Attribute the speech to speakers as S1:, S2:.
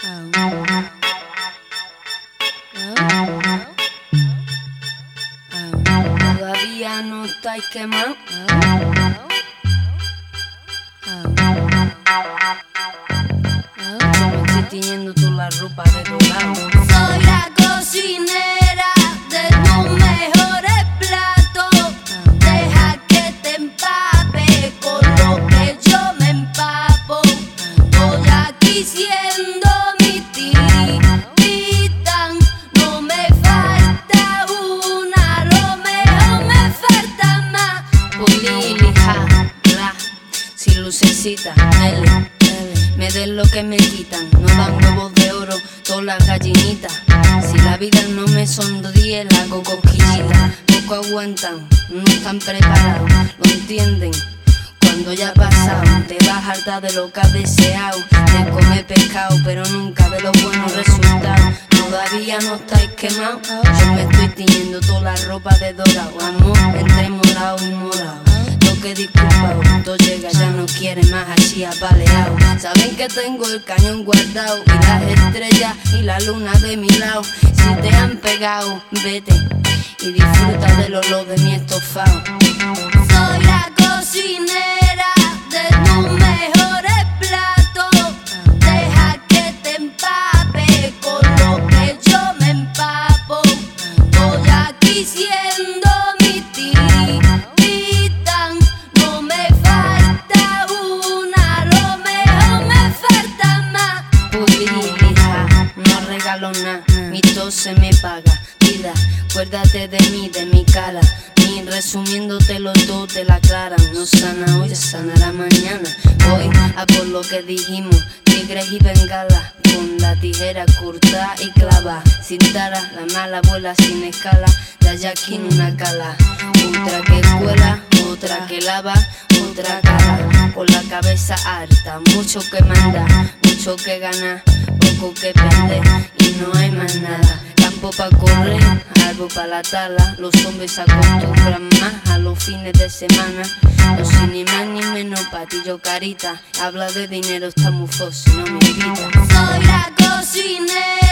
S1: Todavía no estáis quemados. Yo me estoy tiñendo toda la ropa de dorado.
S2: Soy la cocinera de tus mejores platos. Deja que te empape con lo que yo me empapo. Voy aquí siendo mi titán. No me falta una, lo mejor me falta más.
S1: Polilija, la, sin lucecita, me den lo que me quitan. No dan huevos de oro todas las gallinitas. Si la vida no me sonríe, la hago cosquillita. Poco aguantan, no están preparados, lo entienden cuando ya ha pasado. Te vas harta de lo que has deseado, de comer pescado, pero nunca de los buenos resultados. Todavía no estáis quemados. Yo me estoy tiñendo toda la ropa de dorado. Amor entre morado y morado. Que disculpa, cuando llega ya no quiere más así apaleado. Saben que tengo el cañón guardado y las estrellas y la luna de mi lado. Si te han pegado, vete y disfruta del olor de mi estofado.
S2: Soy la cocinera de tus mejores platos. Deja que te empape con lo que yo me empapo. Voy aquí siendo mi titán. No me falta una, lo mejor me falta más.
S1: Pulija, no regalo nada, mi tos se me paga. Vida, acuérdate de mí, de mi cara. Ni resumiéndote los dos te la aclaran. No sana hoy, sanará mañana. Voy a por lo que dijimos, tigres y bengalas. Con la tijera corta y clava. Sin tara, la mala vuela sin escala. De allá aquí en una cala. Otra que cuela, otra que lava, otra cara. Con la cabeza harta, mucho que mandar, mucho que ganar, poco que perder y no hay más nada. Campo pa' correr, algo pa' la tala. Los hombres se acostumbran más a los fines de semana. No soy ni más ni menos patillo carita. Habla de dinero, está muy fósil, no me invita.
S2: Soy la cocinera